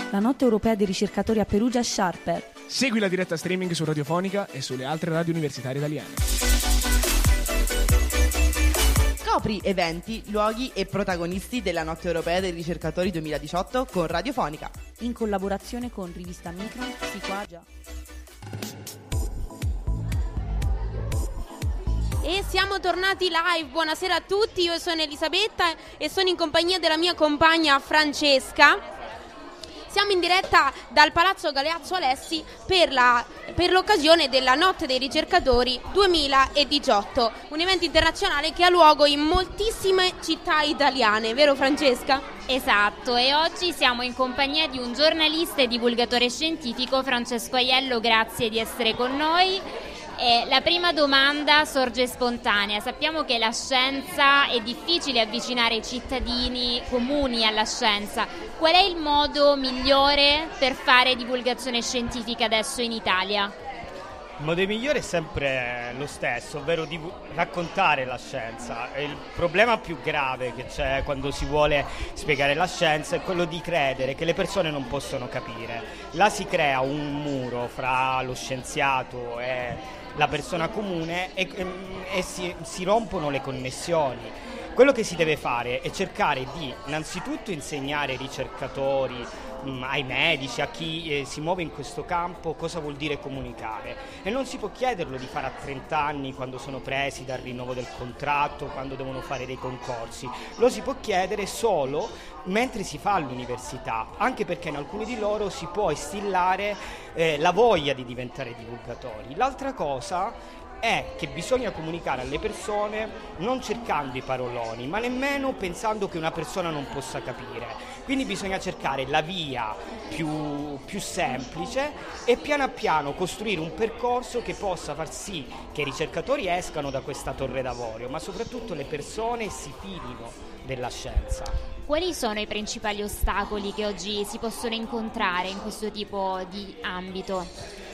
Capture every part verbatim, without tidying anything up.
La notte europea dei ricercatori a Perugia Sharper. Segui la diretta streaming su Radiofonica e sulle altre radio universitarie italiane. Scopri eventi, luoghi e protagonisti della Notte Europea dei Ricercatori duemiladiciotto con Radiofonica. In collaborazione con Rivista Micron, Psicoagia. E siamo tornati live, buonasera a tutti, io sono Elisabetta e sono in compagnia della mia compagna Francesca. Siamo in diretta dal Palazzo Galeazzo Alessi per, la, per l'occasione della Notte dei Ricercatori duemiladiciotto, un evento internazionale che ha luogo in moltissime città italiane, vero Francesca? Esatto, e oggi siamo in compagnia di un giornalista e divulgatore scientifico, Francesco Aiello, grazie di essere con noi. E la prima domanda sorge spontanea. Sappiamo che la scienza è difficile avvicinare i cittadini comuni alla scienza. Qual è il modo migliore per fare divulgazione scientifica adesso in Italia? Il modo migliore è sempre lo stesso, ovvero di raccontare la scienza. Il problema più grave che c'è quando si vuole spiegare la scienza è quello di credere che le persone non possono capire. Là si crea un muro fra lo scienziato e la persona comune e, e, e si, si rompono le connessioni. Quello che si deve fare è cercare di innanzitutto insegnare ai ricercatori, mh, ai medici, a chi eh, si muove in questo campo cosa vuol dire comunicare, e non si può chiederlo di fare a trenta anni quando sono presi dal rinnovo del contratto, quando devono fare dei concorsi. Lo si può chiedere solo mentre si fa all'università, anche perché in alcuni di loro si può instillare eh, la voglia di diventare divulgatori. L'altra cosa è che bisogna comunicare alle persone non cercando i paroloni, ma nemmeno pensando che una persona non possa capire. Quindi bisogna cercare la via più, più semplice e piano a piano costruire un percorso che possa far sì che i ricercatori escano da questa torre d'avorio, ma soprattutto le persone si fidino della scienza. Quali sono i principali ostacoli che oggi si possono incontrare in questo tipo di ambito?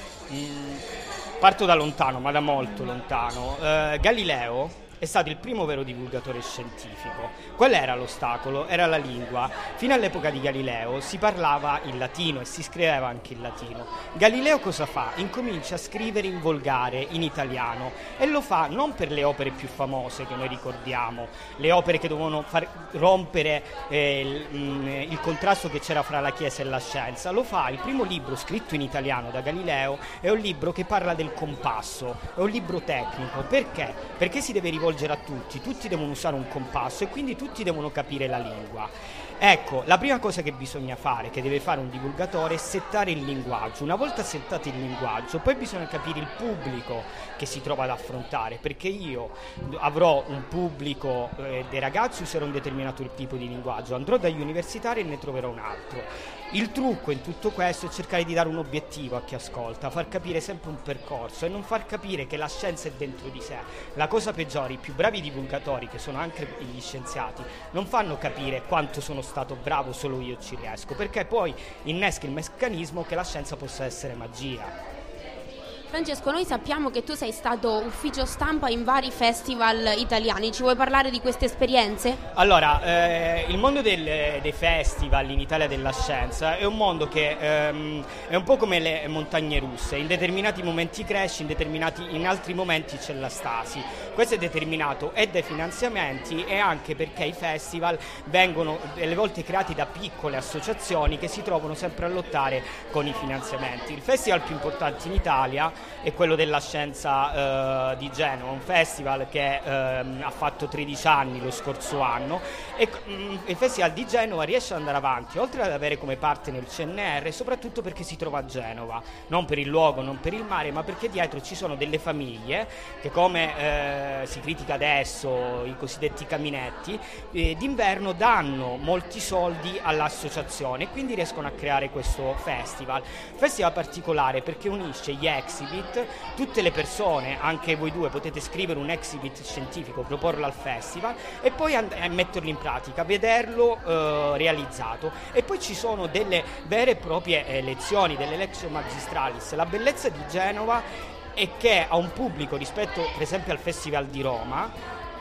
Mm. Parto da lontano, ma da molto lontano. Eh, Galileo è stato il primo vero divulgatore scientifico. Qual era l'ostacolo? Era la lingua. Fino all'epoca di Galileo si parlava il latino e si scriveva anche il latino. Galileo cosa fa? Incomincia a scrivere in volgare, in italiano, e lo fa non per le opere più famose che noi ricordiamo, le opere che dovevano far rompere eh, il, mh, il contrasto che c'era fra la Chiesa e la scienza. Lo fa, il primo libro scritto in italiano da Galileo è un libro che parla del compasso, è un libro tecnico. Perché? Perché si deve rivolgere a tutti, tutti devono usare un compasso e quindi tutti devono capire la lingua. Ecco, la prima cosa che bisogna fare, che deve fare un divulgatore, è settare il linguaggio. Una volta settato il linguaggio, poi bisogna capire il pubblico che si trova ad affrontare, perché io avrò un pubblico, eh, dei ragazzi userò un determinato tipo di linguaggio, andrò dagli universitari e ne troverò un altro. Il trucco in tutto questo è cercare di dare un obiettivo a chi ascolta, far capire sempre un percorso e non far capire che la scienza è dentro di sé. La cosa peggiore, i più bravi divulgatori, che sono anche gli scienziati, non fanno capire quanto sono stato bravo, solo io ci riesco, perché poi innesca il meccanismo che la scienza possa essere magia. Francesco, noi sappiamo che tu sei stato ufficio stampa in vari festival italiani, ci vuoi parlare di queste esperienze? Allora, eh, il mondo del, dei festival in Italia della scienza è un mondo che ehm, è un po' come le montagne russe, in determinati momenti cresce, in, determinati, in altri momenti c'è la stasi. Questo è determinato e dai finanziamenti e anche perché i festival vengono delle volte creati da piccole associazioni che si trovano sempre a lottare con i finanziamenti. Il festival più importante in Italia è quello della scienza eh, di Genova, un festival che eh, ha fatto tredici anni lo scorso anno e mh, il festival di Genova riesce ad andare avanti, oltre ad avere come partner il C N R, soprattutto perché si trova a Genova, non per il luogo, non per il mare, ma perché dietro ci sono delle famiglie che, come eh, si critica adesso, i cosiddetti caminetti, eh, d'inverno danno molti soldi all'associazione e quindi riescono a creare questo festival. Festival particolare perché unisce gli exhibit, tutte le persone, anche voi due potete scrivere un exhibit scientifico, proporlo al festival e poi and- metterlo in pratica, vederlo eh, realizzato, e poi ci sono delle vere e proprie eh, lezioni, delle lectio magistralis. La bellezza di Genova è che ha un pubblico rispetto per esempio al Festival di Roma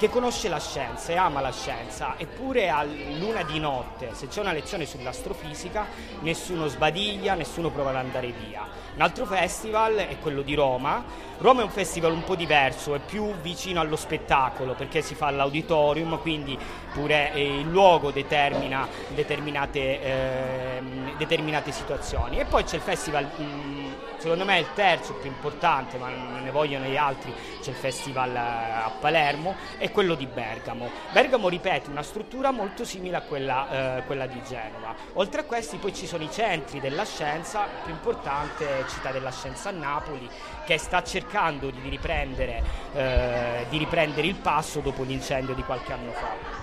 che conosce la scienza e ama la scienza, eppure a luna di notte, se c'è una lezione sull'astrofisica, nessuno sbadiglia, nessuno prova ad andare via. Un altro festival è quello di Roma. Roma è un festival un po' diverso, è più vicino allo spettacolo perché si fa all'auditorium, quindi pure eh, il luogo determina determinate, eh, determinate situazioni. E poi c'è il festival, mh, secondo me è il terzo più importante, ma non ne vogliono gli altri, c'è il festival a Palermo e quello di Bergamo. Bergamo ripete una struttura molto simile a quella, eh, quella di Genova. Oltre a questi poi ci sono i centri della scienza, più importante è Città della Scienza a Napoli, che sta cercando di riprendere, eh, di riprendere il passo dopo l'incendio di qualche anno fa.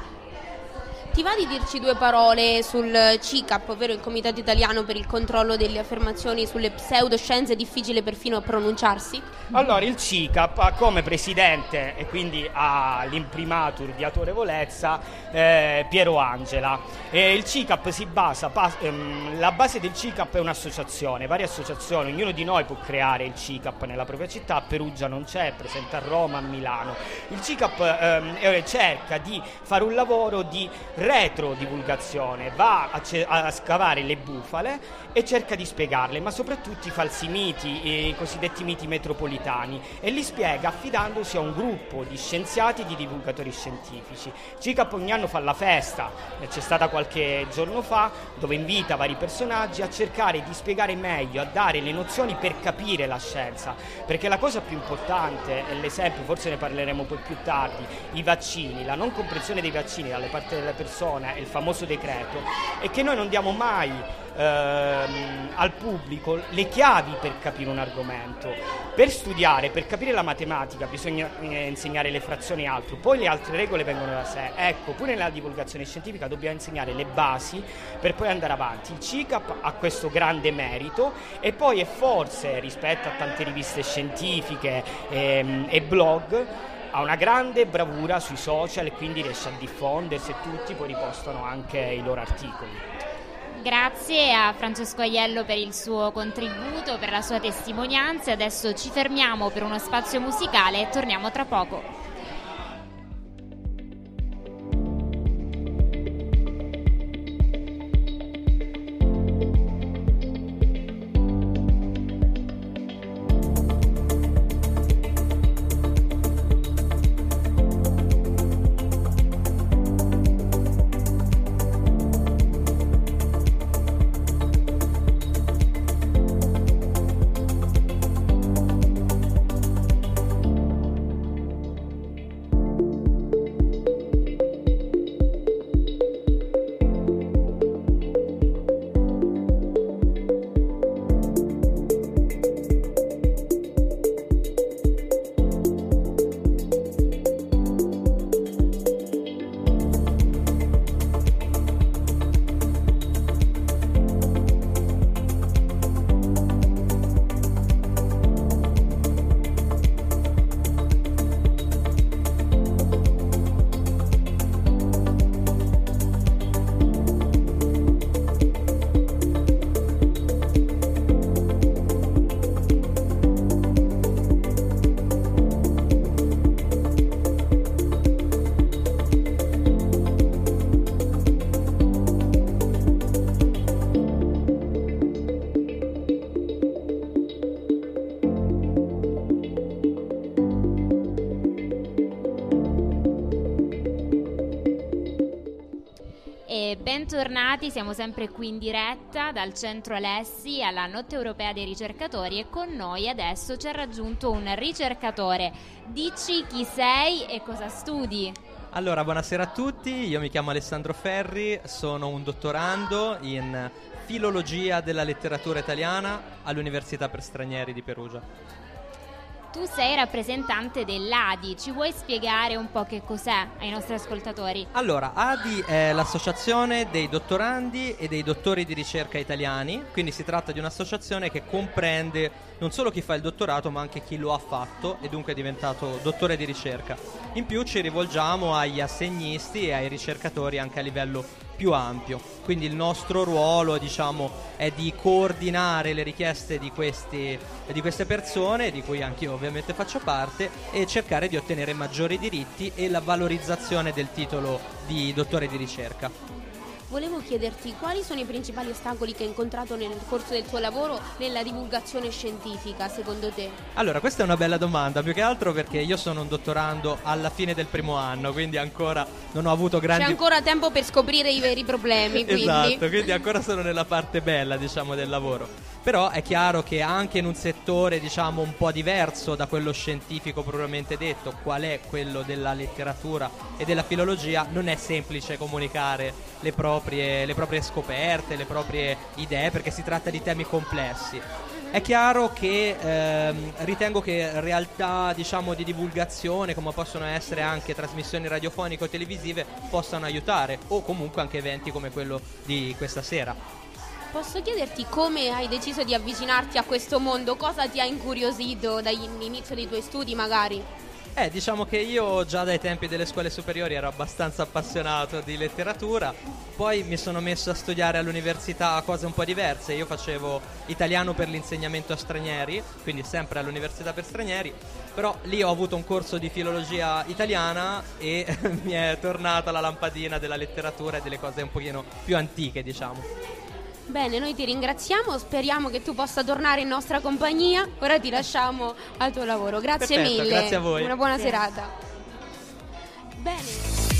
Ti va di dirci due parole sul C I C A P, ovvero il Comitato Italiano per il Controllo delle Affermazioni sulle Pseudoscienze, difficile perfino a pronunciarsi? Allora, il C I C A P ha come presidente, e quindi ha l'imprimatur di autorevolezza, eh, Piero Angela. E il C I C A P si basa, pa- ehm, la base del C I C A P è un'associazione, varie associazioni, ognuno di noi può creare il C I C A P nella propria città. A Perugia non c'è, è presente a Roma, a Milano. Il C I C A P ehm, cerca di fare un lavoro di retro divulgazione, va a, ce- a scavare le bufale e cerca di spiegarle, ma soprattutto i falsi miti, i cosiddetti miti metropolitani, e li spiega affidandosi a un gruppo di scienziati e di divulgatori scientifici. C I C A P ogni anno fa la festa, c'è stata qualche giorno fa, dove invita vari personaggi a cercare di spiegare meglio, a dare le nozioni per capire la scienza, perché la cosa più importante, e l'esempio forse ne parleremo poi più tardi, i vaccini, la non comprensione dei vaccini dalle parti delle persone, il famoso decreto, è che noi non diamo mai ehm, al pubblico le chiavi per capire un argomento. Per studiare, per capire la matematica bisogna eh, insegnare le frazioni e altro, poi le altre regole vengono da sé. Ecco, pure nella divulgazione scientifica dobbiamo insegnare le basi per poi andare avanti. Il C I C A P ha questo grande merito, e poi è forse, rispetto a tante riviste scientifiche ehm, e blog, ha una grande bravura sui social e quindi riesce a diffondersi, e tutti poi ripostano anche i loro articoli. Grazie a Francesco Aiello per il suo contributo, per la sua testimonianza. Adesso ci fermiamo per uno spazio musicale e torniamo tra poco. Bentornati, siamo sempre qui in diretta dal Centro Alessi alla Notte Europea dei Ricercatori, e con noi adesso ci ha raggiunto un ricercatore. Dici chi sei e cosa studi? Allora, buonasera a tutti, io mi chiamo Alessandro Ferri, sono un dottorando in filologia della letteratura italiana all'Università per Stranieri di Perugia. Tu sei rappresentante dell'A D I, ci vuoi spiegare un po' che cos'è ai nostri ascoltatori? Allora, A D I è l'associazione dei dottorandi e dei dottori di ricerca italiani, quindi si tratta di un'associazione che comprende non solo chi fa il dottorato ma anche chi lo ha fatto e dunque è diventato dottore di ricerca. In più ci rivolgiamo agli assegnisti e ai ricercatori anche a livello più ampio. Quindi il nostro ruolo, diciamo, è di coordinare le richieste di, questi, di queste persone, di cui anch'io ovviamente faccio parte, e cercare di ottenere maggiori diritti e la valorizzazione del titolo di dottore di ricerca. Volevo chiederti quali sono i principali ostacoli che hai incontrato nel corso del tuo lavoro nella divulgazione scientifica, secondo te? Allora, questa è una bella domanda, più che altro perché io sono un dottorando alla fine del primo anno, quindi ancora non ho avuto grandi... C'è ancora tempo per scoprire i veri problemi, quindi... Esatto, quindi ancora sono nella parte bella, diciamo, del lavoro. Però è chiaro che anche in un settore, diciamo, un po' diverso da quello scientifico propriamente detto, qual è quello della letteratura e della filologia, non è semplice comunicare le proprie, le proprie scoperte, le proprie idee, perché si tratta di temi complessi. È chiaro che ehm, ritengo che realtà, diciamo, di divulgazione, come possono essere anche trasmissioni radiofoniche o televisive, possano aiutare, o comunque anche eventi come quello di questa sera. Posso chiederti come hai deciso di avvicinarti a questo mondo? Cosa ti ha incuriosito dall'inizio dei tuoi studi, magari? Eh, diciamo che io già dai tempi delle scuole superiori ero abbastanza appassionato di letteratura, poi mi sono messo a studiare all'università cose un po' diverse. Io facevo italiano per l'insegnamento a stranieri, quindi sempre all'università per stranieri, però lì ho avuto un corso di filologia italiana e mi è tornata la lampadina della letteratura e delle cose un pochino più antiche, diciamo. Bene, noi ti ringraziamo, speriamo che tu possa tornare in nostra compagnia. Ora ti lasciamo al tuo lavoro. Grazie Perfetto, mille. grazie a voi. Una buona Sì. serata. Bene.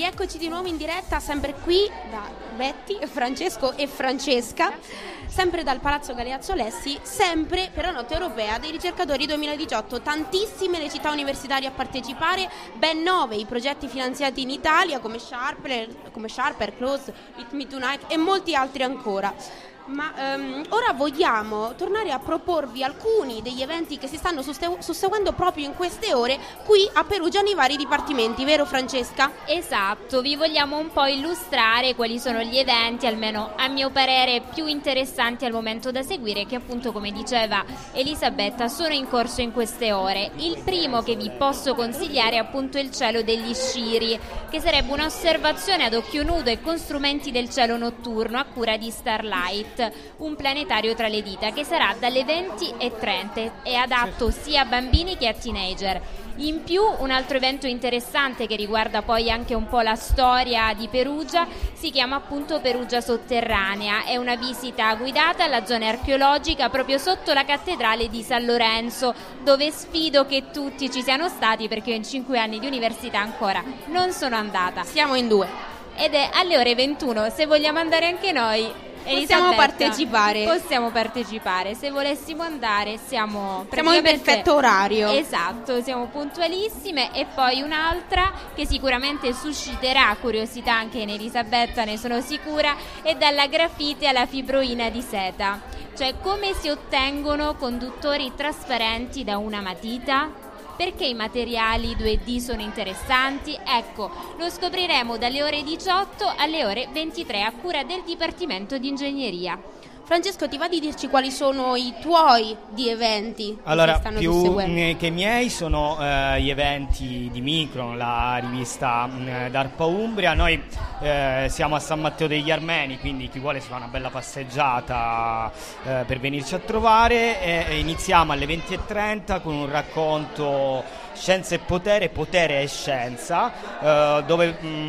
rieccoci di nuovo in diretta, sempre qui da Betty, Francesco e Francesca, sempre dal Palazzo Galeazzo Alessi, sempre per la Notte Europea dei Ricercatori duemiladiciotto. Tantissime le città universitarie a partecipare, ben nove i progetti finanziati in Italia come Sharper, come Sharper, Close, With Me Tonight e molti altri ancora. Ma um, ora vogliamo tornare a proporvi alcuni degli eventi che si stanno suste- susseguendo proprio in queste ore qui a Perugia nei vari dipartimenti, vero Francesca? Esatto, vi vogliamo un po' illustrare quali sono gli eventi, almeno a mio parere, più interessanti al momento da seguire, che appunto, come diceva Elisabetta, sono in corso in queste ore. Il primo che vi posso consigliare è appunto il cielo degli Sciri, che sarebbe un'osservazione ad occhio nudo e con strumenti del cielo notturno a cura di Starlight, un planetario tra le dita, che sarà dalle venti e trenta e adatto sia a bambini che a teenager. In più, un altro evento interessante che riguarda poi anche un po' la storia di Perugia si chiama appunto Perugia Sotterranea. È una visita guidata alla zona archeologica proprio sotto la cattedrale di San Lorenzo, dove sfido che tutti ci siano stati, perché io in cinque anni di università ancora non sono andata. Siamo in due. Ed è alle ore ventuno, se vogliamo andare anche noi. Possiamo Elisabetta, partecipare. Possiamo partecipare. Se volessimo andare siamo Siamo in perfetto orario. Esatto, siamo puntualissime. E poi un'altra che sicuramente susciterà curiosità anche in Elisabetta, ne sono sicura, è dalla grafite alla fibroina di seta. Cioè, come si ottengono conduttori trasparenti da una matita? Perché i materiali due D sono interessanti? Ecco, lo scopriremo dalle ore diciotto alle ore ventitré a cura del Dipartimento di Ingegneria. Francesco, ti va di dirci quali sono i tuoi di eventi? Allora, che stanno più susseguendo? che i miei sono eh, gli eventi di Micron, la rivista mh, d'Arpa Umbria. Noi eh, siamo a San Matteo degli Armeni, quindi chi vuole si fa una bella passeggiata eh, per venirci a trovare. E, e iniziamo alle venti e trenta con un racconto Scienza e Potere, Potere e Scienza, eh, dove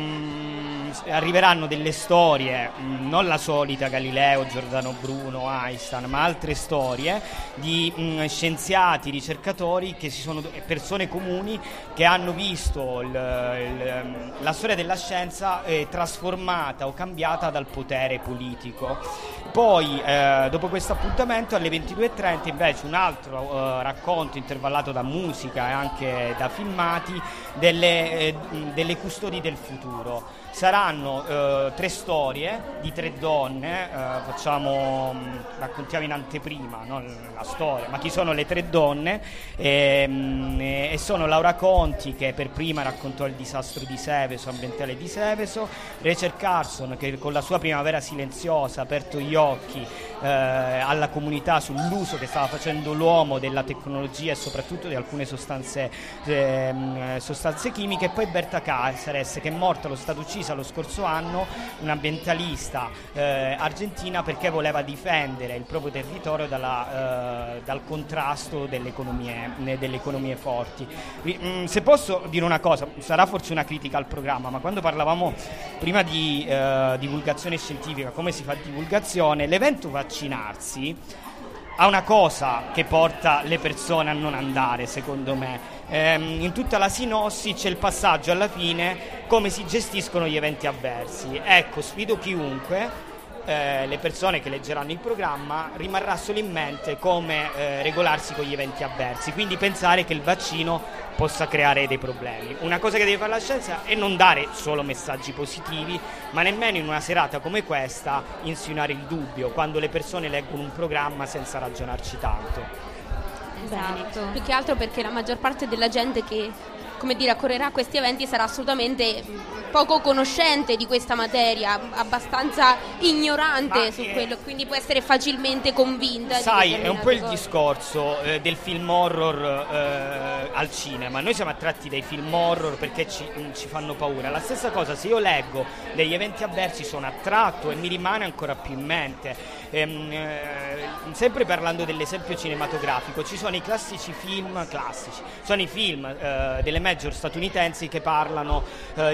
mh, arriveranno delle storie, mh, non la solita Galileo, Giordano Bruno, Einstein, ma altre storie di mh, scienziati, ricercatori, che si sono persone comuni che hanno visto il, il, la storia della scienza eh, trasformata o cambiata dal potere politico. Poi eh, dopo questo appuntamento alle ventidue e trenta invece un altro eh, racconto intervallato da musica e anche da filmati delle, eh, delle custodi del futuro. Saranno eh, tre storie di tre donne, eh, facciamo, raccontiamo in anteprima, non la storia, ma chi sono le tre donne, e, e sono Laura Conti, che per prima raccontò il disastro di Seveso, ambientale di Seveso, Rachel Carson, che con la sua Primavera Silenziosa ha aperto gli occhi eh, alla comunità sull'uso che stava facendo l'uomo della tecnologia e soprattutto di alcune sostanze, eh, sostanze chimiche, e poi Berta Cáceres, che è morta, lo stato uccisa lo scorso anno, un'ambientalista eh, argentina, perché voleva difendere il proprio territorio dalla, eh, dal contrasto delle economie, delle economie forti. Mm, se posso dire una cosa, sarà forse una critica al programma, ma quando parlavamo prima di eh, divulgazione scientifica, come si fa divulgazione, l'evento vaccinarsi ha una cosa che porta le persone a non andare, secondo me. Ehm, in tutta la sinossi c'è il passaggio alla fine, come si gestiscono gli eventi avversi. Ecco, sfido chiunque, eh, le persone che leggeranno il programma, rimarrà solo in mente come eh, regolarsi con gli eventi avversi, quindi pensare che il vaccino possa creare dei problemi. Una cosa che deve fare la scienza è non dare solo messaggi positivi, ma nemmeno in una serata come questa insinuare il dubbio, quando le persone leggono un programma senza ragionarci tanto. Esatto. Più che altro perché la maggior parte della gente che, come dire, accorrerà a questi eventi sarà assolutamente poco conoscente di questa materia, abbastanza ignorante Ma, su eh, quello, quindi può essere facilmente convinta. Sai, di è un po' il cose. discorso eh, del film horror eh, al cinema. Noi siamo attratti dai film horror perché ci, ci fanno paura. La stessa cosa, se io leggo degli eventi avversi, sono attratto e mi rimane ancora più in mente. Ehm, eh, sempre parlando dell'esempio cinematografico, ci sono i classici film classici, sono i film eh, delle major statunitensi che parlano eh, dei disastri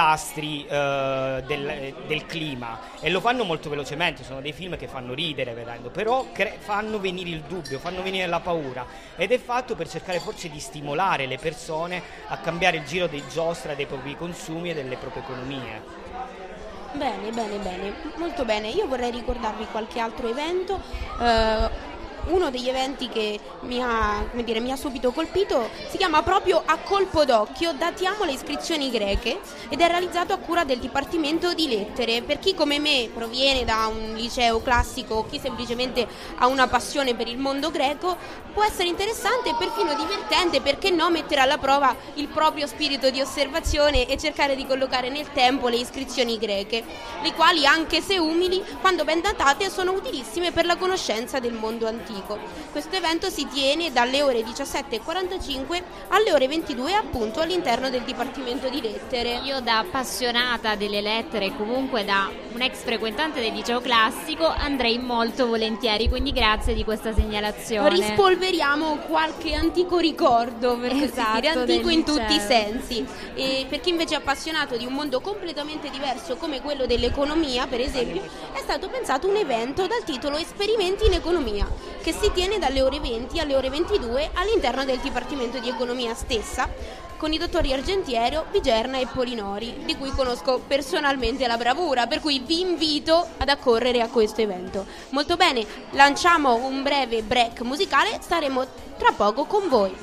disastri eh, del, del clima, e lo fanno molto velocemente. Sono dei film che fanno ridere vedendo, però cre- fanno venire il dubbio, fanno venire la paura, ed è fatto per cercare forse di stimolare le persone a cambiare il giro dei giostra dei propri consumi e delle proprie economie. Bene, bene, bene, molto bene. Io vorrei ricordarvi qualche altro evento. Eh, uno degli eventi che mi ha, come dire, mi ha subito colpito si chiama proprio A colpo d'occhio, datiamo le iscrizioni greche, ed è realizzato a cura del Dipartimento di Lettere. Per chi come me proviene da un liceo classico o chi semplicemente ha una passione per il mondo greco, può essere interessante e perfino divertente, perché no, mettere alla prova il proprio spirito di osservazione e cercare di collocare nel tempo le iscrizioni greche, le quali, anche se umili, quando ben datate sono utilissime per la conoscenza del mondo antico. Questo evento si tiene dalle ore diciassette e quarantacinque alle ore ventidue, appunto all'interno del Dipartimento di Lettere. Io, da appassionata delle lettere e comunque da un ex frequentante del liceo classico, andrei molto volentieri, quindi grazie di questa segnalazione. Rispolveriamo qualche antico ricordo, per Esatto, così dire, antico in del tutti i liceo. sensi. E per chi invece è appassionato di un mondo completamente diverso come quello dell'economia, per esempio, è stato pensato un evento dal titolo Esperimenti in Economia, che si tiene dalle ore venti alle ore ventidue all'interno del Dipartimento di Economia stessa, con i dottori Argentiero, Vigerna e Polinori, di cui conosco personalmente la bravura, per cui vi invito ad accorrere a questo evento. Molto bene, lanciamo un breve break musicale, staremo tra poco con voi.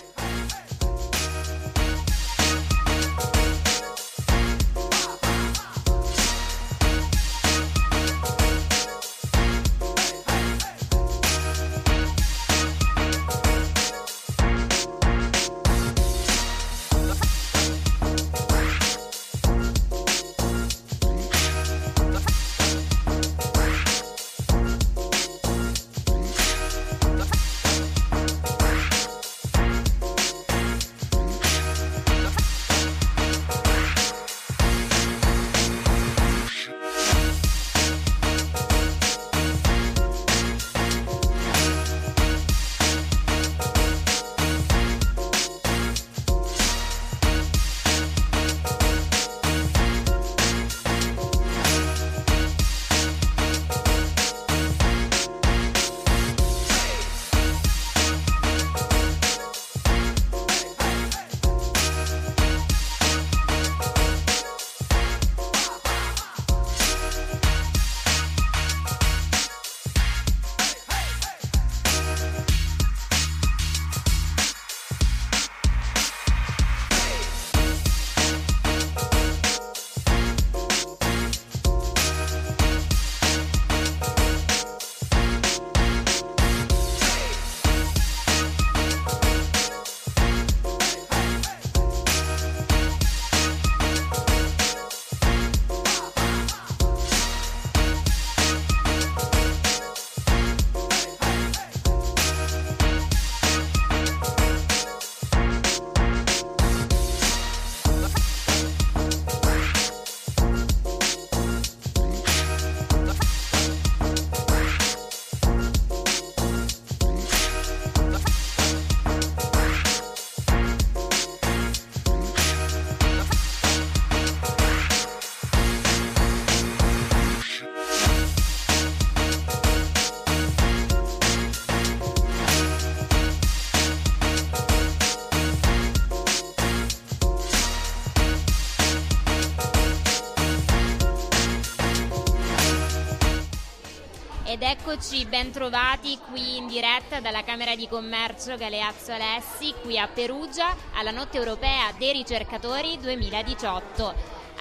Ed eccoci ben trovati qui in diretta dalla Camera di Commercio Galeazzo Alessi, qui a Perugia, alla Notte Europea dei Ricercatori duemiladiciotto.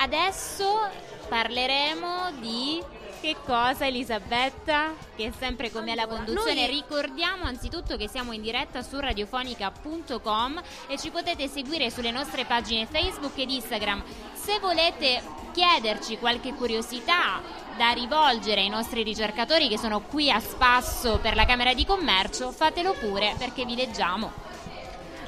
Adesso parleremo di... che cosa, Elisabetta? Che è sempre con me alla conduzione. Noi... Ricordiamo anzitutto che siamo in diretta su radiofonica punto com e ci potete seguire sulle nostre pagine Facebook ed Instagram. Se volete chiederci qualche curiosità da rivolgere ai nostri ricercatori che sono qui a spasso per la Camera di Commercio, fatelo pure, perché vi leggiamo.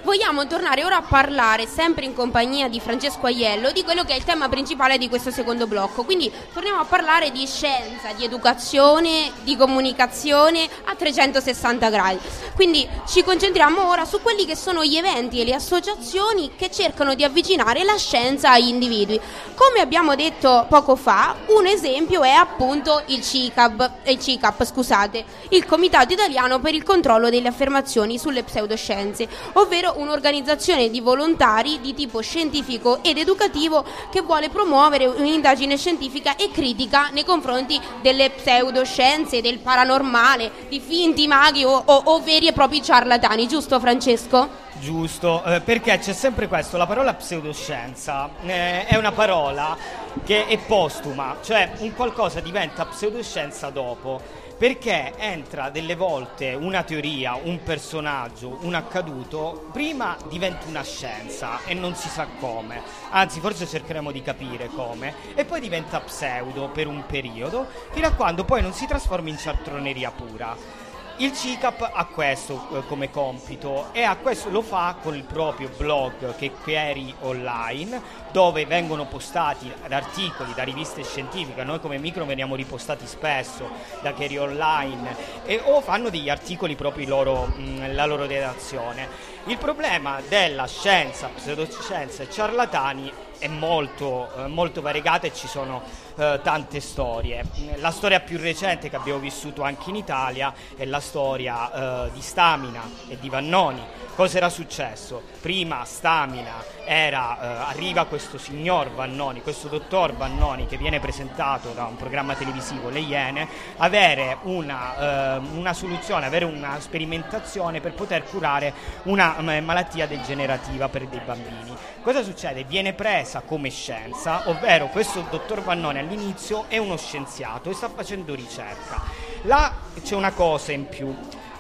vogliamo tornare ora a parlare, sempre in compagnia di Francesco Aiello, di quello che è il tema principale di questo secondo blocco. Quindi torniamo a parlare di scienza, di educazione, di comunicazione a trecentosessanta gradi. Quindi ci concentriamo ora su quelli che sono gli eventi e le associazioni che cercano di avvicinare la scienza agli individui. Come abbiamo detto poco fa, un esempio è appunto il C I C A P, il C I C A P, scusate, il Comitato Italiano per il Controllo delle Affermazioni sulle Pseudoscienze, ovvero un'organizzazione di volontari di tipo scientifico ed educativo che vuole promuovere un'indagine scientifica e critica nei confronti delle pseudoscienze, del paranormale, di finti maghi o, o, o veri e propri ciarlatani, giusto Francesco? Giusto, eh, perché c'è sempre questo, la parola pseudoscienza eh, è una parola che è postuma, cioè un qualcosa diventa pseudoscienza dopo, perché entra delle volte una teoria, un personaggio, un accaduto, prima diventa una scienza e non si sa come, anzi forse cercheremo di capire come, e poi diventa pseudo per un periodo, fino a quando poi non si trasforma in cialtroneria pura. Il C I C A P ha questo eh, come compito e a questo lo fa con il proprio blog che è Query Online, dove vengono postati articoli da riviste scientifiche. Noi come Micro veniamo ripostati spesso da Query Online e, o fanno degli articoli proprio loro, mh, la loro redazione. Il problema della scienza, pseudoscienza e ciarlatani è molto, eh, molto variegata e ci sono eh, tante storie. La storia più recente che abbiamo vissuto anche in Italia è la storia eh, di Stamina e di Vannoni. Cosa era successo? Prima Stamina era, eh, arriva questo signor Vannoni, questo dottor Vannoni che viene presentato da un programma televisivo, Le Iene, avere una, eh, una soluzione, avere una sperimentazione per poter curare una eh, malattia degenerativa per dei bambini. Cosa succede? Viene presa come scienza, ovvero questo dottor Vannoni all'inizio è uno scienziato e sta facendo ricerca. Là c'è una cosa in più.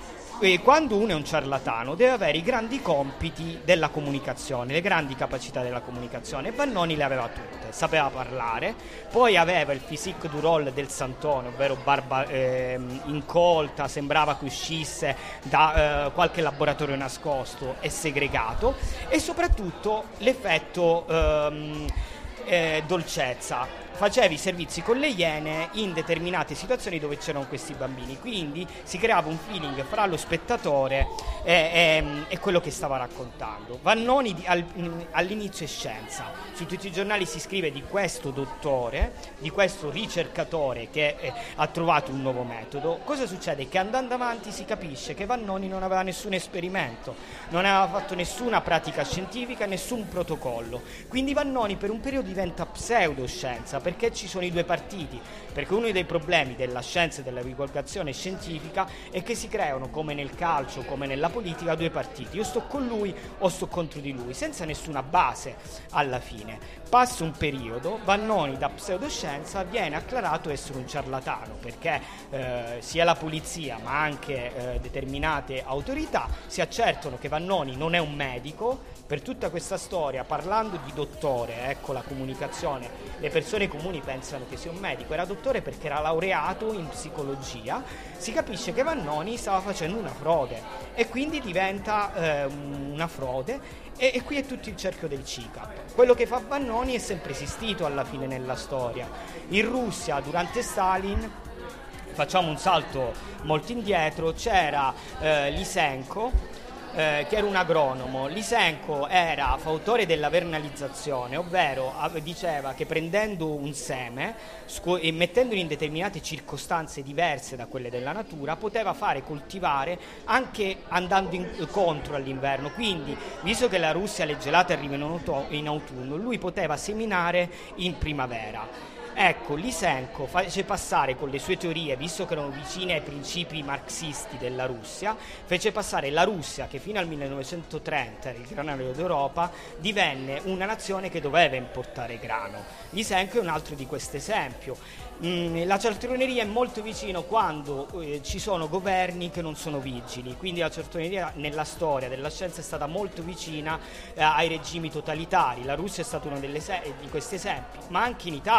E quando uno è un ciarlatano deve avere i grandi compiti della comunicazione, le grandi capacità della comunicazione, e Vannoni le aveva tutte, sapeva parlare, poi aveva il physique du rôle del Santone, ovvero barba eh, incolta, sembrava che uscisse da eh, qualche laboratorio nascosto e segregato, e soprattutto l'effetto ehm, eh, dolcezza. Facevi servizi con le Iene in determinate situazioni dove c'erano questi bambini, quindi si creava un feeling fra lo spettatore e, e, e quello che stava raccontando. Vannoni di, al, all'inizio è scienza, su tutti i giornali si scrive di questo dottore, di questo ricercatore che eh, ha trovato un nuovo metodo. Cosa succede? Che andando avanti si capisce che Vannoni non aveva nessun esperimento, non aveva fatto nessuna pratica scientifica, nessun protocollo, quindi Vannoni per un periodo diventa pseudoscienza, perché ci sono i due partiti, perché uno dei problemi della scienza e della divulgazione scientifica è che si creano, come nel calcio, come nella politica, due partiti, io sto con lui o sto contro di lui, senza nessuna base alla fine. Passa un periodo, Vannoni da pseudoscienza viene acclarato essere un ciarlatano, perché eh, sia la polizia ma anche eh, determinate autorità si accertano che Vannoni non è un medico. Per tutta questa storia, parlando di dottore, ecco la comunicazione, le persone comuni pensano che sia un medico, era dottore perché era laureato in psicologia, si capisce che Vannoni stava facendo una frode e quindi diventa eh, una frode e, e qui è tutto il cerchio del C I C A P. Quello che fa Vannoni è sempre esistito alla fine nella storia. In Russia, durante Stalin, facciamo un salto molto indietro, c'era eh, Lysenko, Eh, che era un agronomo. Lysenko era fautore della vernalizzazione, ovvero av- diceva che prendendo un seme scu- e mettendolo in determinate circostanze diverse da quelle della natura poteva fare coltivare anche andando incontro all'inverno, quindi visto che la Russia le gelate arrivano in, auto- in autunno, lui poteva seminare in primavera. Ecco, Lysenko fece passare con le sue teorie, visto che erano vicine ai principi marxisti della Russia, fece passare la Russia, che fino al millenovecentotrenta era il granaio d'Europa, divenne una nazione che doveva importare grano. Lysenko è un altro di questo esempio. Mm, la cialtroneria è molto vicino quando eh, ci sono governi che non sono vigili, quindi la cialtroneria nella storia della scienza è stata molto vicina eh, ai regimi totalitari. La Russia è stata uno delle se- di questi esempi, ma anche in Italia l'abbiamo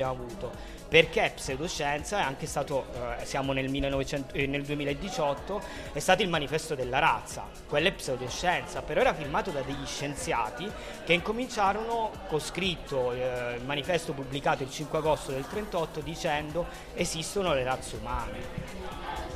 abbiamo avuto, perché pseudoscienza è anche stato, eh, siamo nel, millenovecento, eh, nel duemiladiciotto, è stato il manifesto della razza, quella è pseudoscienza, però era firmato da degli scienziati che incominciarono con scritto eh, il manifesto pubblicato il cinque agosto del trentotto dicendo esistono le razze umane.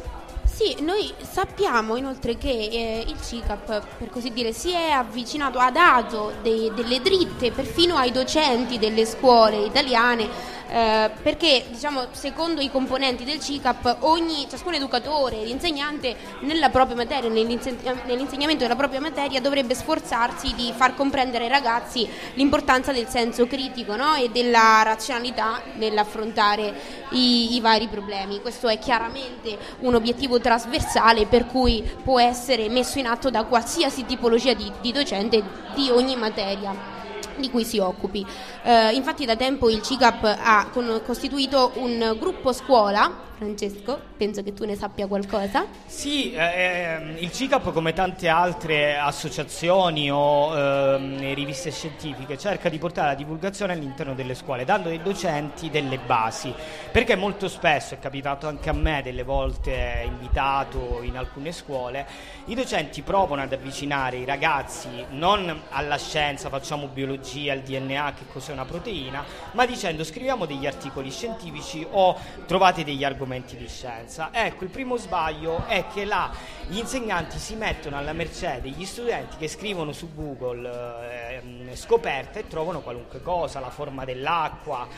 Sì, noi sappiamo inoltre che eh, il C I C A P, per così dire, si è avvicinato, ha dato dei, delle dritte perfino ai docenti delle scuole italiane, eh, perché, diciamo, secondo i componenti del C I C A P, ogni, ciascun educatore ed insegnante nella propria materia, nell'inseg- nell'insegnamento della propria materia, dovrebbe sforzarsi di far comprendere ai ragazzi l'importanza del senso critico, no? E della razionalità nell'affrontare i, i vari problemi. Questo è chiaramente un obiettivo trasversale, per cui può essere messo in atto da qualsiasi tipologia di, di docente di ogni materia di cui si occupi. Eh, infatti da tempo il C I C A P ha con, costituito un gruppo scuola. Francesco, penso che tu ne sappia qualcosa. Sì, eh, il C I C A P, come tante altre associazioni o eh, riviste scientifiche, cerca di portare la divulgazione all'interno delle scuole, dando ai docenti delle basi, perché molto spesso, è capitato anche a me delle volte invitato in alcune scuole, i docenti provano ad avvicinare i ragazzi non alla scienza, facciamo biologia, il D N A, che cos'è una proteina, ma dicendo scriviamo degli articoli scientifici o trovate degli argomenti di scienza. Ecco, il primo sbaglio è che là gli insegnanti si mettono alla mercé degli studenti che scrivono su Google eh, scoperte e trovano qualunque cosa, la forma dell'acqua,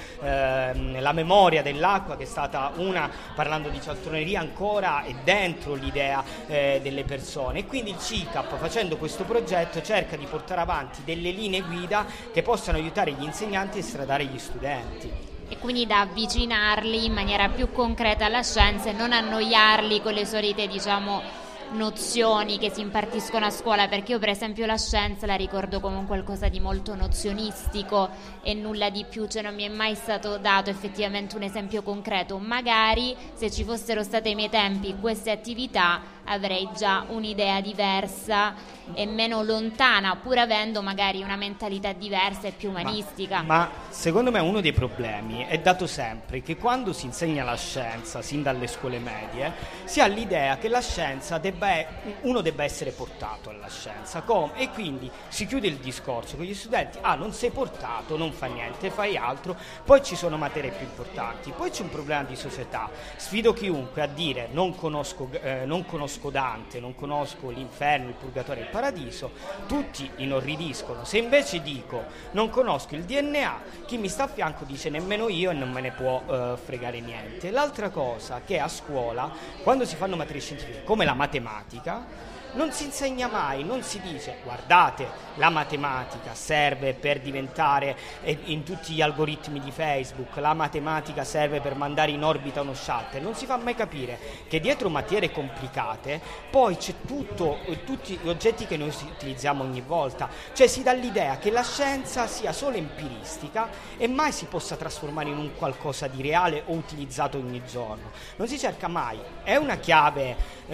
eh, la memoria dell'acqua, che è stata una, parlando di cialtroneria, ancora è dentro l'idea eh, delle persone, e quindi il C I C A P, facendo questo progetto, cerca di portare avanti delle linee guida che possano aiutare gli insegnanti a estradare gli studenti. E quindi da avvicinarli in maniera più concreta alla scienza e non annoiarli con le solite, diciamo, nozioni che si impartiscono a scuola, perché io per esempio la scienza la ricordo come un qualcosa di molto nozionistico e nulla di più, cioè non mi è mai stato dato effettivamente un esempio concreto. Magari se ci fossero state ai miei tempi queste attività avrei già un'idea diversa e meno lontana, pur avendo magari una mentalità diversa e più umanistica. Ma, ma secondo me uno dei problemi è dato sempre che quando si insegna la scienza, sin dalle scuole medie, si ha l'idea che la scienza debba, uno debba essere portato alla scienza, com- e quindi si chiude il discorso con gli studenti: ah, non sei portato, non fa niente, fai altro, poi ci sono materie più importanti, poi c'è un problema di società. Sfido chiunque a dire non conosco, eh, non conosco Dante, non conosco l'inferno, il purgatorio e il paradiso, tutti inorridiscono. Se invece dico non conosco il D N A, chi mi sta a fianco dice nemmeno io e non me ne può uh, fregare niente. L'altra cosa che a scuola, quando si fanno materie scientifiche come la matematica, non si insegna mai, non si dice guardate, la matematica serve per diventare eh, in tutti gli algoritmi di Facebook, la matematica serve per mandare in orbita uno shuttle. Non si fa mai capire che dietro materie complicate poi c'è tutto, eh, tutti gli oggetti che noi utilizziamo ogni volta, cioè si dà l'idea che la scienza sia solo empiristica e mai si possa trasformare in un qualcosa di reale o utilizzato ogni giorno. Non si cerca mai, è una chiave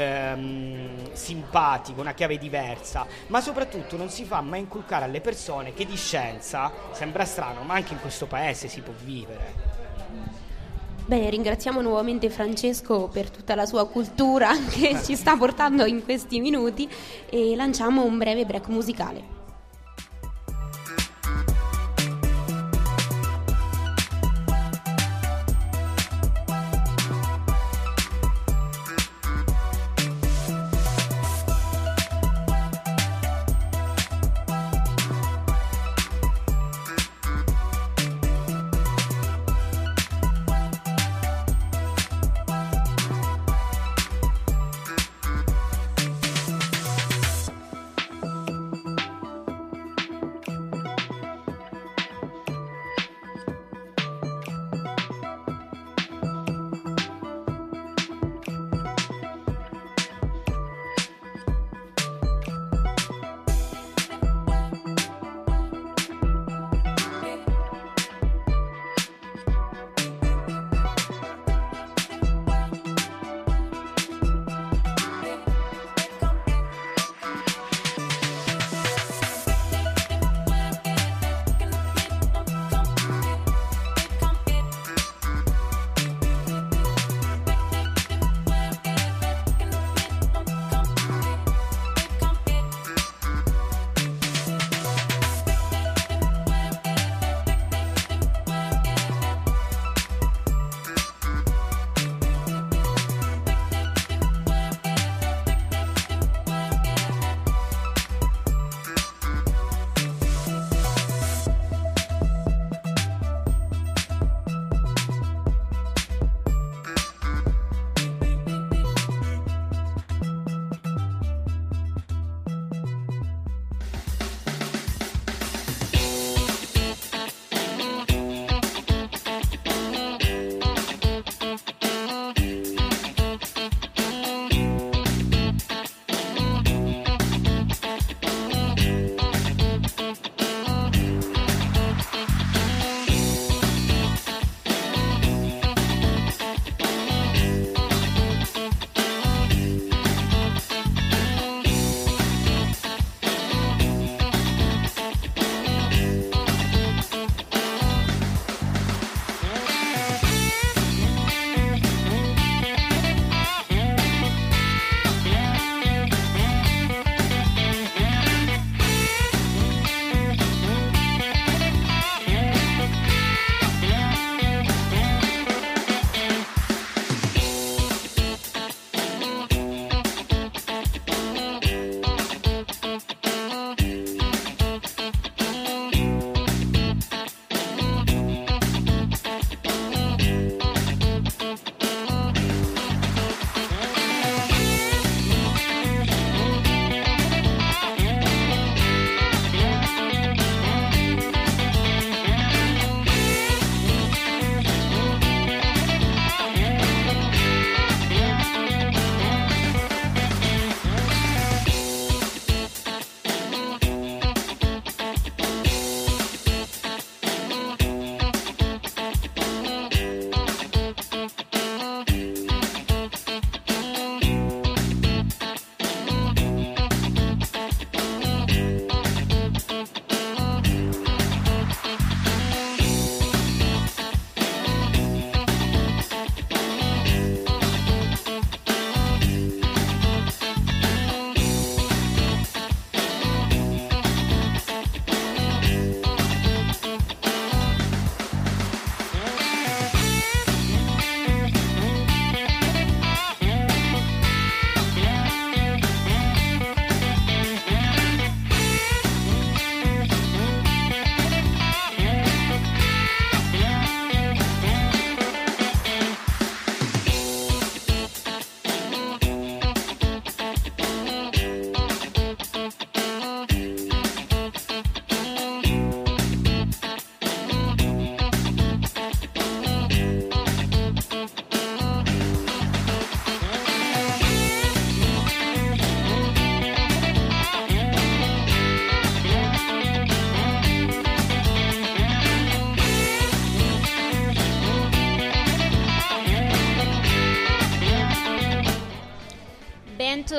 ehm, simpatica, una chiave diversa, ma soprattutto non si fa mai inculcare alle persone che di scienza, sembra strano, ma anche in questo paese si può vivere. Bene, ringraziamo nuovamente Francesco per tutta la sua cultura che ci sta portando in questi minuti e lanciamo un breve break musicale.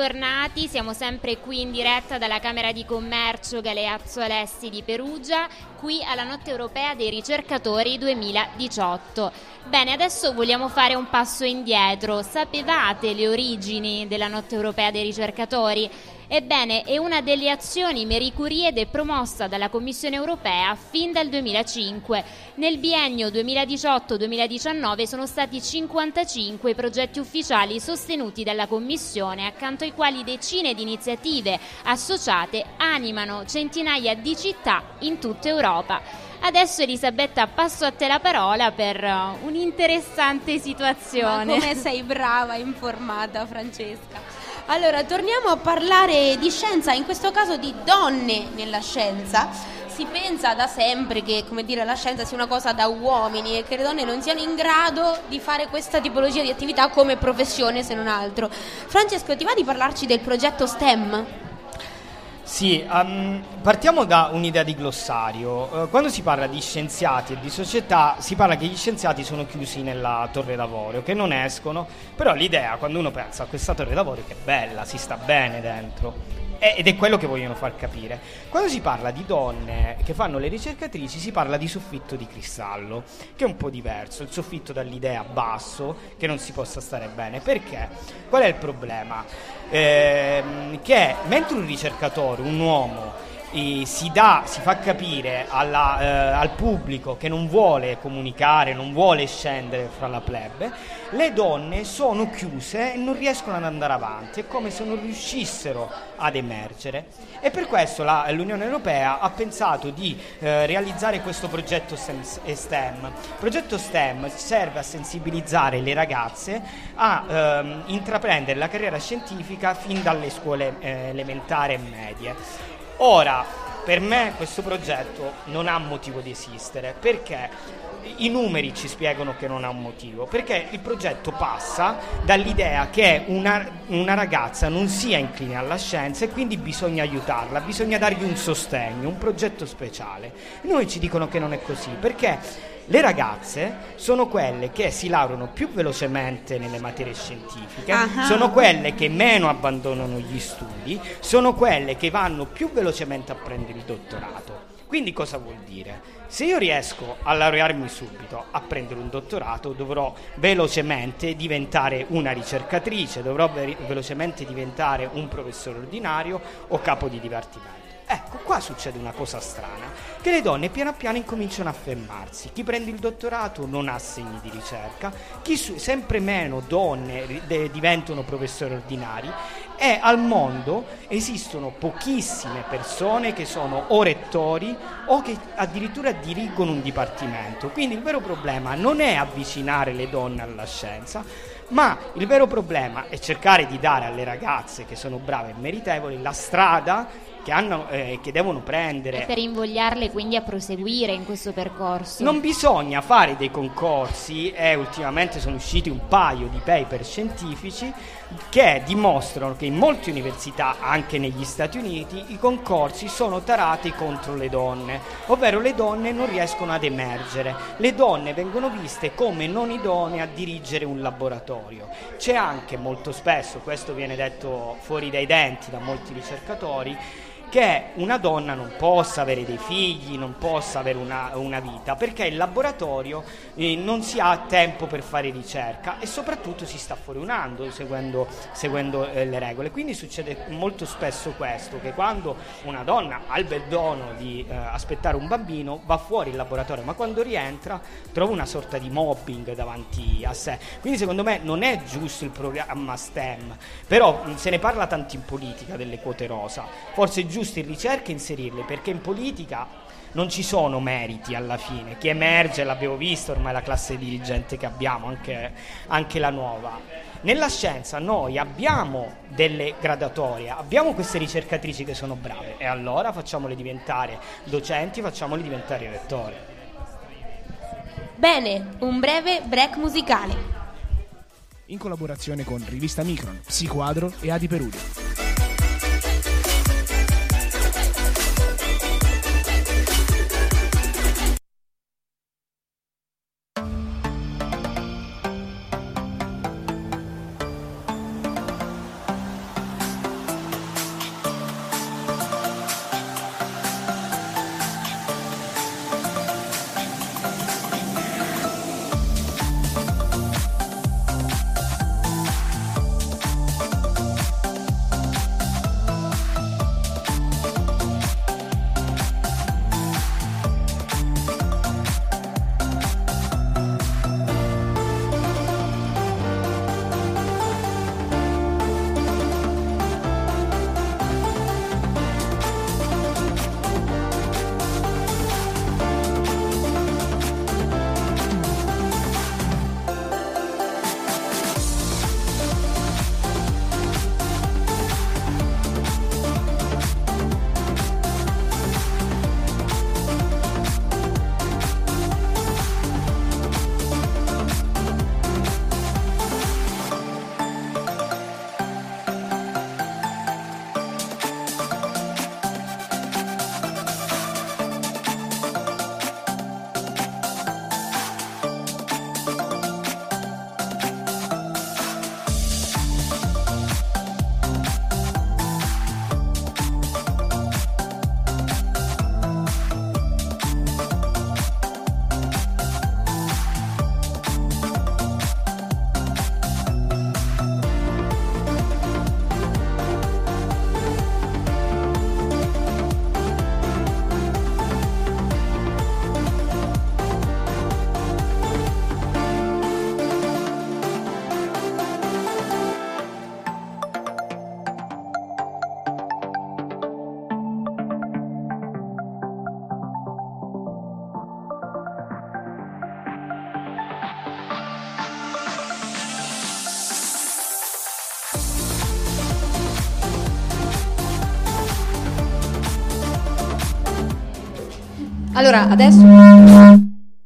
bentornati, siamo sempre qui in diretta dalla Camera di Commercio Galeazzo Alessi di Perugia, qui alla Notte Europea dei Ricercatori duemiladiciotto. Bene, adesso vogliamo fare un passo indietro. Sapevate le origini della Notte Europea dei Ricercatori? Ebbene, è una delle azioni Marie Curie ed è promossa dalla Commissione Europea fin dal duemilacinque. Nel biennio duemiladiciotto duemiladiciannove sono stati cinquantacinque i progetti ufficiali sostenuti dalla Commissione, accanto ai quali decine di iniziative associate animano centinaia di città in tutta Europa. Adesso Elisabetta, passo a te la parola per uh, un'interessante situazione. Ma come sei brava e informata, Francesca. Allora, torniamo a parlare di scienza, in questo caso di donne nella scienza. Si pensa da sempre che, come dire, la scienza sia una cosa da uomini e che le donne non siano in grado di fare questa tipologia di attività come professione, se non altro. Francesco, ti va di parlarci del progetto STEM? Sì, um, partiamo da un'idea di glossario. Uh, quando si parla di scienziati e di società, si parla che gli scienziati sono chiusi nella torre d'avorio, che non escono, però l'idea, quando uno pensa a questa torre d'avorio, che è bella, si sta bene dentro, ed è quello che vogliono far capire. Quando si parla di donne che fanno le ricercatrici, si parla di soffitto di cristallo, che è un po' diverso. Il soffitto dall'idea basso, che non si possa stare bene. Perché? Qual è il problema? Eh, che mentre un ricercatore, un uomo, eh, si dà, si fa capire alla, eh, al pubblico che non vuole comunicare, non vuole scendere fra la plebe, le donne sono chiuse e non riescono ad andare avanti, è come se non riuscissero ad emergere. E per questo la, l'Unione Europea ha pensato di eh, realizzare questo progetto STEM. Il progetto STEM serve a sensibilizzare le ragazze a ehm, intraprendere la carriera scientifica fin dalle scuole eh, elementari e medie. Ora, per me questo progetto non ha motivo di esistere, perché i numeri ci spiegano che non ha un motivo, perché il progetto passa dall'idea che una, una ragazza non sia incline alla scienza e quindi bisogna aiutarla, bisogna dargli un sostegno, un progetto speciale. Noi ci dicono che non è così, perché le ragazze sono quelle che si laureano più velocemente nelle materie scientifiche, uh-huh. sono quelle che meno abbandonano gli studi, sono quelle che vanno più velocemente a prendere il dottorato. Quindi cosa vuol dire? Se io riesco a laurearmi subito, a prendere un dottorato, dovrò velocemente diventare una ricercatrice, dovrò ve- velocemente diventare un professore ordinario o capo di dipartimento. Ecco, qua succede una cosa strana, che le donne piano piano incominciano a fermarsi. Chi prende il dottorato non ha segni di ricerca, chi su- sempre meno donne de- diventano professori ordinari, e al mondo esistono pochissime persone che sono o rettori o che addirittura dirigono un dipartimento. Quindi il vero problema non è avvicinare le donne alla scienza, ma il vero problema è cercare di dare alle ragazze che sono brave e meritevoli la strada che, hanno, eh, che devono prendere. E per invogliarle quindi a proseguire in questo percorso. Non bisogna fare dei concorsi, e ultimamente sono usciti un paio di paper scientifici che dimostrano che in molte università, anche negli Stati Uniti, i concorsi sono tarati contro le donne, ovvero le donne non riescono ad emergere, le donne vengono viste come non idonee a dirigere un laboratorio. C'è anche molto spesso, questo viene detto fuori dai denti da molti ricercatori, che una donna non possa avere dei figli, non possa avere una, una vita, perché il laboratorio eh, non si ha tempo per fare ricerca e soprattutto si sta fuorunando seguendo, seguendo eh, le regole. Quindi succede molto spesso questo, che quando una donna ha il bel dono di eh, aspettare un bambino, va fuori il laboratorio, ma quando rientra trova una sorta di mobbing davanti a sé. Quindi secondo me non è giusto il programma STEM, però mh, se ne parla tanto in politica delle quote rosa, forse è giusto in ricerca inserirle, perché in politica non ci sono meriti alla fine, chi emerge l'abbiamo visto ormai, la classe dirigente che abbiamo, anche, anche la nuova. Nella scienza noi abbiamo delle graduatorie, abbiamo queste ricercatrici che sono brave e allora facciamole diventare docenti, facciamole diventare rettori. Bene, un breve break musicale in collaborazione con Rivista Micron, Psiquadro e Adi Perugia. Allora, adesso...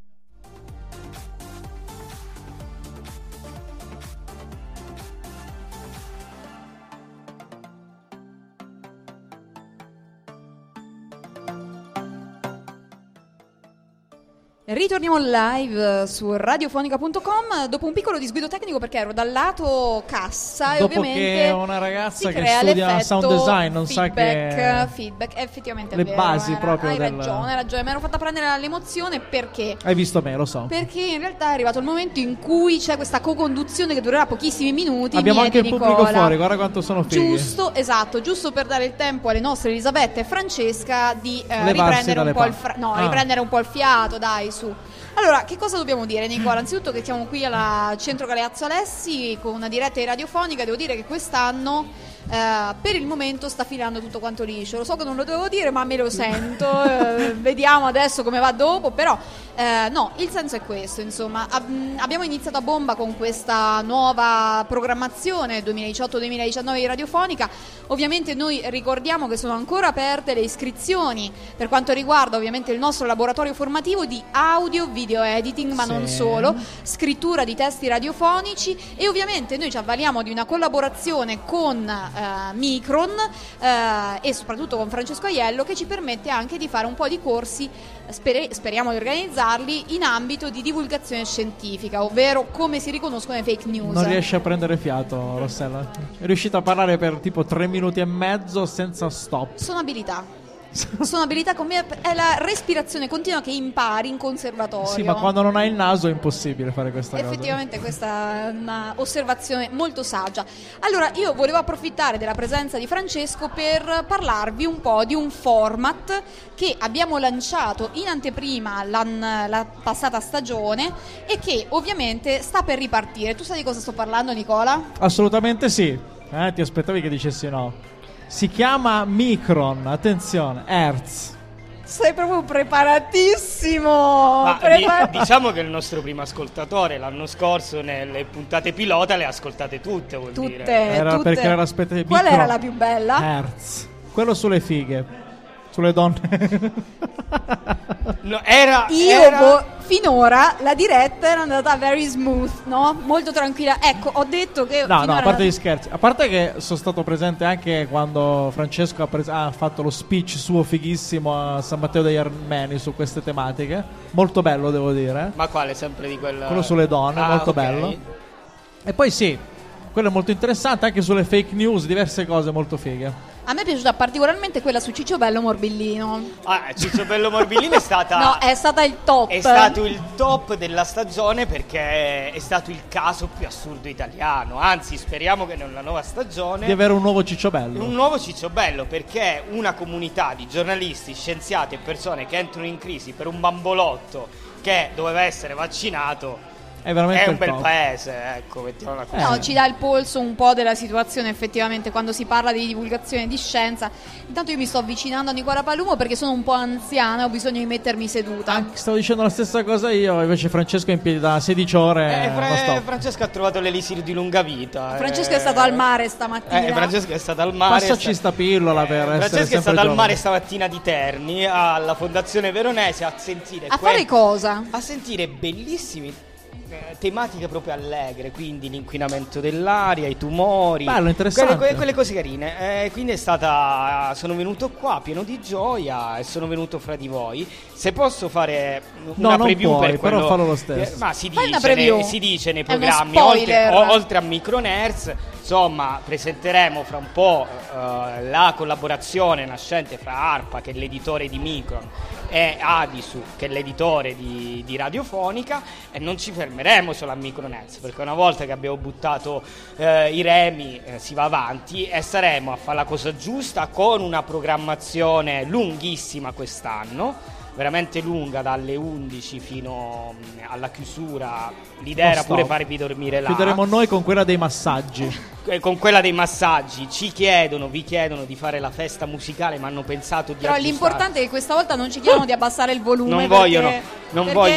Ritorniamo live su radiofonica punto com dopo un piccolo disguido tecnico perché ero dal lato cassa dopo e ovviamente che una ragazza si che crea studia l'effetto sound design non feedback, sa che feedback, effettivamente è le vero, basi era- proprio hai del- ragione, hai ragione, mi ero fatta prendere dall'emozione perché hai visto me, lo so. perché in realtà è arrivato il momento in cui c'è questa co-conduzione che durerà pochissimi minuti. Abbiamo mia e anche di il pubblico Nicola. fuori, guarda quanto sono fighi. Giusto, esatto, giusto per dare il tempo alle nostre Elisabetta e Francesca di eh, Levarsi riprendere un dalle po' il palle. fra- no, Ah. riprendere un po' il fiato, dai, su. Allora, che cosa dobbiamo dire, Nicola? Anzitutto che siamo qui alla Centro Galeazzo Alessi con una diretta di radiofonica. Devo dire che quest'anno eh, per il momento sta filando tutto quanto liscio. Lo so che non lo devo dire, ma me lo sento. eh, vediamo adesso come va dopo. Però eh, no, il senso è questo, insomma. Ab- abbiamo iniziato a bomba con questa nuova programmazione duemiladiciotto duemiladiciannove di radiofonica. Ovviamente noi ricordiamo che sono ancora aperte le iscrizioni per quanto riguarda ovviamente il nostro laboratorio formativo di audio, video editing, ma Sì. non solo, scrittura di testi radiofonici, e ovviamente noi ci avvaliamo di una collaborazione con eh, Micron eh, e soprattutto con Francesco Aiello, che ci permette anche di fare un po' di corsi, spere- speriamo di organizzarli, in ambito di divulgazione scientifica, ovvero come si riconoscono le fake news. Non riesce a prendere fiato, Rossella. È riuscita a parlare per tipo tre minuti e mezzo senza stop. Sono abilità. Sono abilità come è la respirazione continua che impari in conservatorio. Sì, ma quando non hai il naso è impossibile fare questa Effettivamente questa è una osservazione molto saggia. Allora, io volevo approfittare della presenza di Francesco per parlarvi un po' di un format che abbiamo lanciato in anteprima l'an- la passata stagione e che ovviamente sta per ripartire. Tu sai di cosa sto parlando, Nicola? cosa. Assolutamente sì. Eh, ti aspettavi che dicessi no. Si chiama Micron, attenzione, Hertz. Sei proprio preparatissimo. Ma Prepar- di- diciamo che il nostro primo ascoltatore l'anno scorso nelle puntate pilota le ha ascoltate tutte, vuol Tutte, dire. Era tutte. perché era aspettativa. Qual Micron. era la più bella? Hertz. Quello sulle fighe. Sulle donne. No, era, Io era- boh, finora la diretta era andata very smooth, no? Molto tranquilla. Ecco, ho detto che No, no, finora a parte gli scherzi. A parte che sono stato presente anche quando Francesco ha, pres- ha fatto lo speech suo fighissimo a San Matteo degli Armeni su queste tematiche. Molto bello, devo dire. Ma quale? Sempre di quella... Quello sulle donne, Ah, molto ok. bello. E poi sì, quello è molto interessante, anche sulle fake news, diverse cose molto fighe. a me è piaciuta particolarmente quella su Ciccio Bello Morbillino. Ah, Ciccio Bello Morbillino è stata... No, è stata il top. È stato il top della stagione perché è stato il caso più assurdo italiano. Anzi, speriamo che nella nuova stagione Di avere un nuovo Cicciobello. un nuovo Cicciobello, perché una comunità di giornalisti, scienziati e persone che entrano in crisi per un bambolotto che doveva essere vaccinato È veramente è un il bel top. paese, ecco, mettiamola così. No, ci dà il polso un po' della situazione effettivamente quando si parla di divulgazione di scienza. Intanto io mi sto avvicinando a Nicola Palumo perché sono un po' anziana, ho bisogno di mettermi seduta. Ah, stavo dicendo la stessa cosa io, invece Francesco è in piedi da sedici ore. Eh, Fra- non sto. Francesco ha trovato l'elisir di lunga vita. Francesco eh. è stato al mare stamattina. Eh, Francesco è stato al mare. Passaci sta- sta pillola per Eh, essere Francesco è sempre stato al giovane. mare stamattina di Terni alla Fondazione Veronese a sentire A que- fare cosa? a sentire bellissimi eh, tematiche proprio allegre, quindi l'inquinamento dell'aria, i tumori, Bello, interessante. quelle, que- quelle cose carine. Eh, quindi è stata sono venuto qua pieno di gioia e sono venuto fra di voi. Se posso fare No, una non preview puoi, per quello, però fallo lo stesso. eh, ma si Fai una dice, preview. nei, si dice nei È uno programmi oltre, spoiler. o- oltre a Micronerds, insomma, presenteremo fra un po' eh, la collaborazione nascente fra ARPA, che è l'editore di Micron, e Adisu, che è l'editore di, di Radiofonica, e non ci fermeremo solo a Micronerds, perché una volta che abbiamo buttato eh, i remi eh, si va avanti e saremo a fare la cosa giusta con una programmazione lunghissima quest'anno, veramente lunga, dalle undici fino mh, alla chiusura. L'idea Non era pure stop. farvi dormire là. Chiuderemo noi con quella dei massaggi. Eh, con quella dei massaggi. Ci chiedono, vi chiedono di fare la festa musicale, ma hanno pensato di Però aggiustare. l'importante è che questa volta non ci chiedono di abbassare il volume. Non perché- vogliono, non perché vogliono.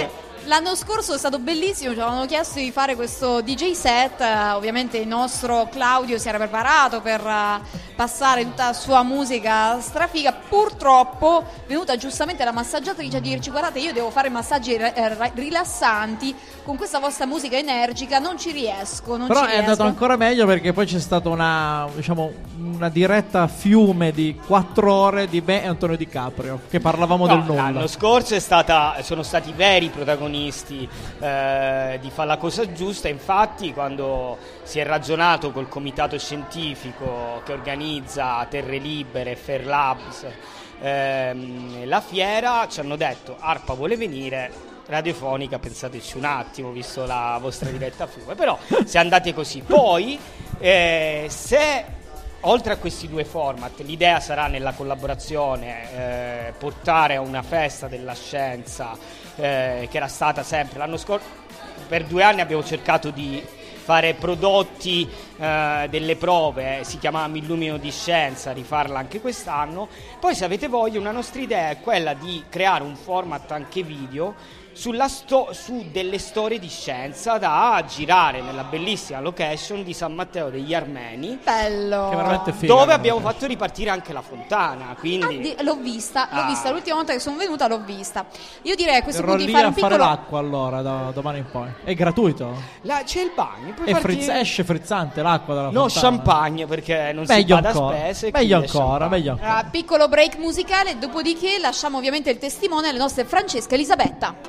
L'anno scorso è stato bellissimo, ci avevano chiesto di fare questo D J set, eh, ovviamente il nostro Claudio si era preparato per eh, passare tutta la sua musica strafiga, purtroppo è venuta giustamente la massaggiatrice a dirci guardate io devo fare massaggi eh, rilassanti, con questa vostra musica energica non ci riesco, non Però ci è riesco. andato ancora meglio perché poi c'è stata una, diciamo, una diretta a fiume di quattro ore di me e Antonio Di Caprio che parlavamo No, del nulla. L'anno scorso è stata, sono stati veri protagonisti eh, di Fa la cosa giusta, infatti quando si è ragionato col comitato scientifico che organizza Terre Libere e Fair Labs ehm, la fiera, ci hanno detto ARPA vuole venire, radiofonica pensateci un attimo visto la vostra diretta a fiume, però se andate così poi eh, se oltre a questi due format, l'idea sarà nella collaborazione eh, portare a una festa della scienza eh, che era stata sempre l'anno scorso. Per due anni abbiamo cercato di fare prodotti eh, delle prove, eh, si chiamava Millumino di Scienza, rifarla anche quest'anno. Poi se avete voglia una nostra idea è quella di creare un format anche video sulla sto- su delle storie di scienza da girare nella bellissima location di San Matteo degli Armeni, bello, che è veramente figo, dove abbiamo fatto ripartire anche la fontana, quindi Ah, di- l'ho vista, l'ho Ah. vista l'ultima volta che sono venuta, l'ho vista. Io direi a questo Verrò punto di lì fare a un fare piccolo l'acqua allora da domani in poi. È gratuito? là c'è il bagno, puoi È farti- frizz- esce frizzante l'acqua dalla no fontana. champagne perché non Meglio si bada a ancora, spese, meglio quindi è ancora, champagne. meglio ancora. Ah, piccolo break musicale, dopodiché lasciamo ovviamente il testimone alle nostre Francesca e Elisabetta.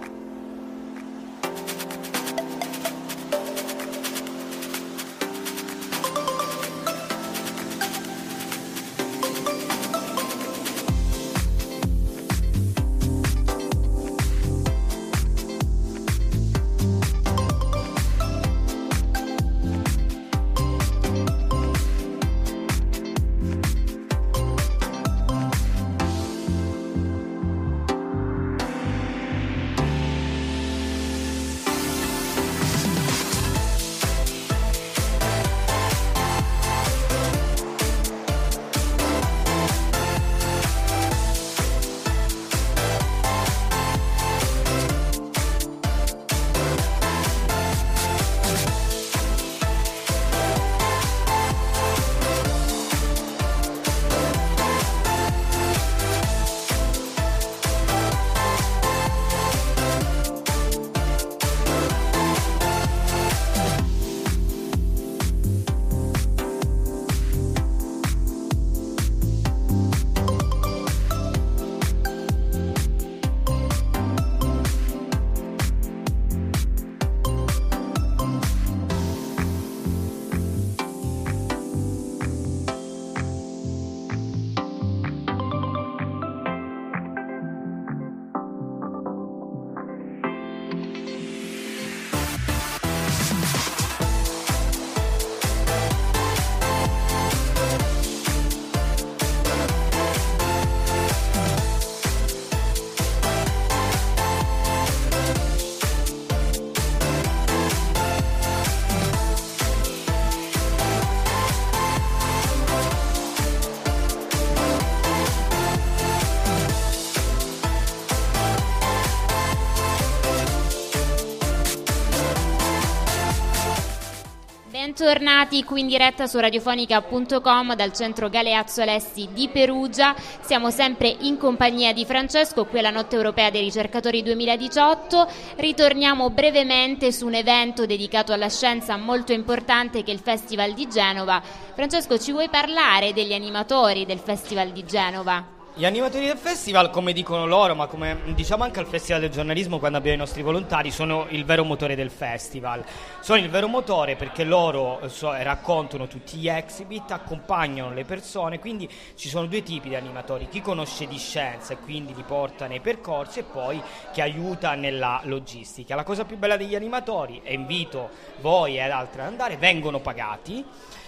Bentornati qui in diretta su radiofonica punto com dal centro Galeazzo Alessi di Perugia. Siamo sempre in compagnia di Francesco, qui alla Notte Europea dei Ricercatori duemiladiciotto. Ritorniamo brevemente su un evento dedicato alla scienza molto importante che è il Festival di Genova. Francesco, ci vuoi parlare degli animatori del Festival di Genova? Gli animatori del festival, come dicono loro, ma come diciamo anche al Festival del Giornalismo quando abbiamo i nostri volontari, sono il vero motore del festival. Sono il vero motore perché loro so, raccontano tutti gli exhibit, accompagnano le persone, quindi ci sono due tipi di animatori: chi conosce di scienza e quindi li porta nei percorsi, e poi chi aiuta nella logistica. La cosa più bella degli animatori, e invito voi ed altri ad andare, vengono pagati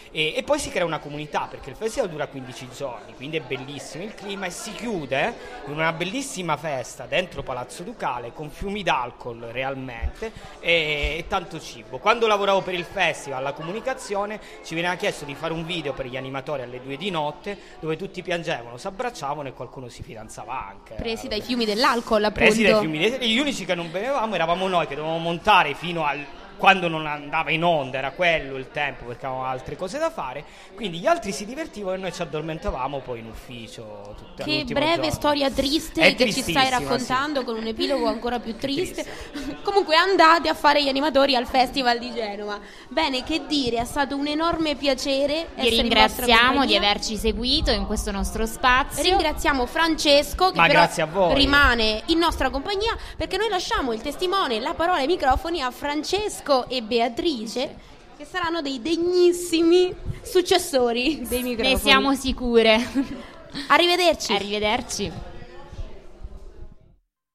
E, e poi si crea una comunità, perché il festival dura quindici giorni, quindi è bellissimo il clima, e si chiude in una bellissima festa dentro Palazzo Ducale con fiumi d'alcol realmente e, e tanto cibo. Quando lavoravo per il festival, la comunicazione, ci veniva chiesto di fare un video per gli animatori alle due di notte dove tutti piangevano, si abbracciavano e qualcuno si fidanzava anche. Presi dai fiumi dell'alcol, appunto. Presi dai fiumi dei... Gli unici che non bevevamo eravamo noi, che dovevamo montare fino al... quando non andava in onda, era quello il tempo, perché avevamo altre cose da fare, quindi gli altri si divertivano e noi ci addormentavamo poi in ufficio. Tutte, che breve giorno. storia triste È che ci stai raccontando, sì. Con un epilogo ancora più triste. Comunque andate a fare gli animatori al Festival di Genova. Bene, che dire, è stato un enorme piacere. Vi ringraziamo di averci seguito in questo nostro spazio. Ringraziamo Francesco, che Ma però grazie a voi. rimane in nostra compagnia, perché noi lasciamo il testimone, la parola e i microfoni a Francesco e Beatrice, che saranno dei degnissimi successori dei microfoni. Ne siamo sicure. Arrivederci. Arrivederci.